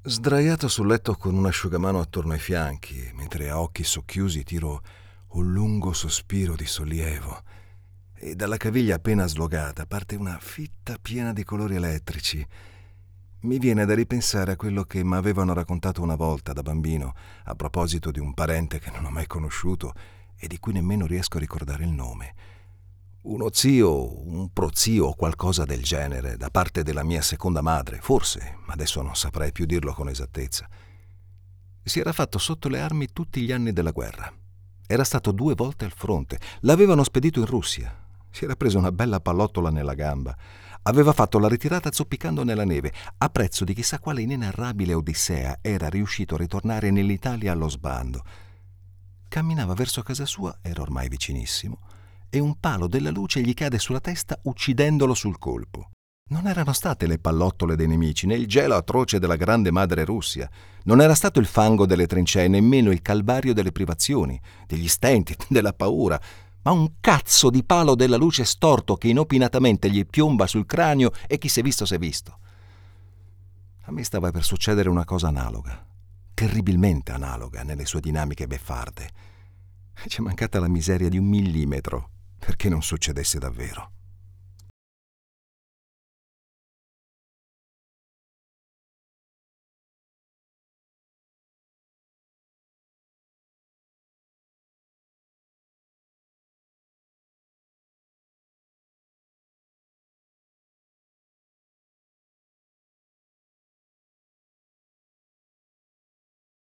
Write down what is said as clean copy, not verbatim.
Sdraiato sul letto con un asciugamano attorno ai fianchi, mentre a occhi socchiusi tiro un lungo sospiro di sollievo e dalla caviglia appena slogata parte una fitta piena di colori elettrici. Mi viene da ripensare a quello che mi avevano raccontato una volta da bambino a proposito di un parente che non ho mai conosciuto e di cui nemmeno riesco a ricordare il nome. Uno zio, un prozio o qualcosa del genere, da parte della mia seconda madre, forse, ma adesso non saprei più dirlo con esattezza. Si era fatto sotto le armi tutti gli anni della guerra. Era stato 2 volte al fronte. L'avevano spedito in Russia. Si era preso una bella pallottola nella gamba. Aveva fatto la ritirata zoppicando nella neve. A prezzo di chissà quale inenarrabile odissea era riuscito a ritornare nell'Italia allo sbando. Camminava verso casa sua, era ormai vicinissimo, e un palo della luce gli cade sulla testa uccidendolo sul colpo. Non erano state le pallottole dei nemici, né il gelo atroce della grande madre Russia. Non era stato il fango delle trincee, nemmeno il calvario delle privazioni, degli stenti, della paura, ma un cazzo di palo della luce storto che inopinatamente gli piomba sul cranio e chi s'è visto s'è visto. A me stava per succedere una cosa analoga, terribilmente analoga nelle sue dinamiche beffarde. Ci è mancata la miseria di 1 millimetro perché non succedesse davvero.